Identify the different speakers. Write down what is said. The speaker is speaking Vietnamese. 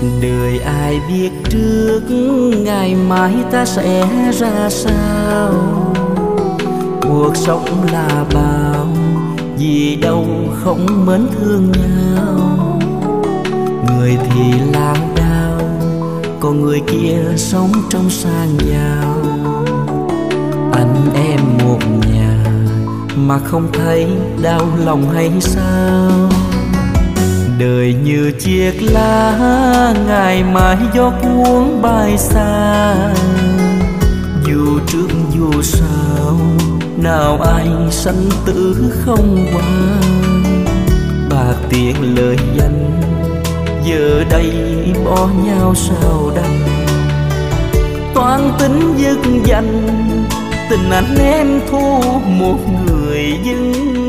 Speaker 1: Đời ai biết trước ngày mai ta sẽ ra sao. Cuộc sống là bao, gì đâu không mến thương nhau. Người thì lao đao, còn người kia sống trong sang giàu. Anh em một nhà mà không thấy đau lòng hay sao. Đời như chiếc lá ngày mai gió cuốn bay xa. Dù trước dù sau nào ai sanh tử không qua. Bạc tiền lời danh giờ đây bỏ nhau sao đành. Toan tính dứt danh tình anh em thu một người dưng